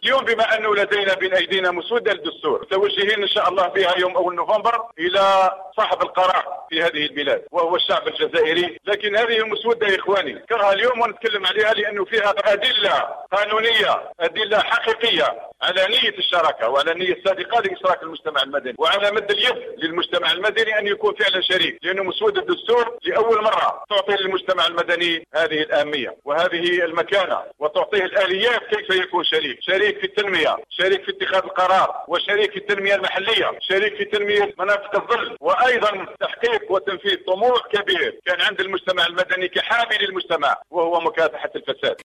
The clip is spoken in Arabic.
اليوم بما أنه لدينا بين أيدينا مسودة للدستور متوجهين إن شاء الله بها يوم أول نوفمبر إلى صاحب القرار في هذه البلاد وهو الشعب الجزائري. لكن هذه المسودة يا إخواني كرها اليوم ونتكلم عليها لأنه فيها أدلة قانونية، أدلة حقيقية على نية الشراكة وعلى النية الصادقة لإشراك المجتمع المدني وعلى مد اليد للمجتمع المدني أن يكون فعلا شريك، لأنه مسودة الدستور لأول مرة تعطي للمجتمع المدني هذه الأهمية وهذه المكانة وتعطيه الآليات كيف يكون شريك في التنمية، شريك في اتخاذ القرار، وشريك في التنمية المحلية، شريك في تنمية مناطق الظل، وأيضا تحقيق وتنفيذ طموح كبير كان عند المجتمع المدني كحامل المجتمع وهو مكافحة الفساد.